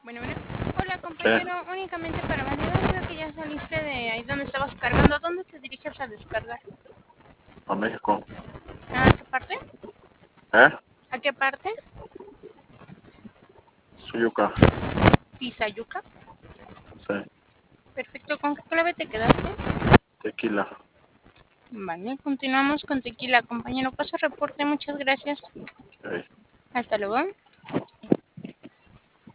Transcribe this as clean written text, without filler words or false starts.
Bueno. Hola, Sí, compañero. Únicamente para validar, veo que ya saliste de ahí donde estabas cargando. ¿Dónde te diriges a descargar? a México. ¿A qué parte? ¿Eh? ¿A qué parte? Suyuca. ¿Tizayuca? Sí, Perfecto. ¿Con qué clave te quedaste? tequila. Vale, continuamos con tequila, compañero. Paso reporte. Muchas gracias. Sí. Hasta luego.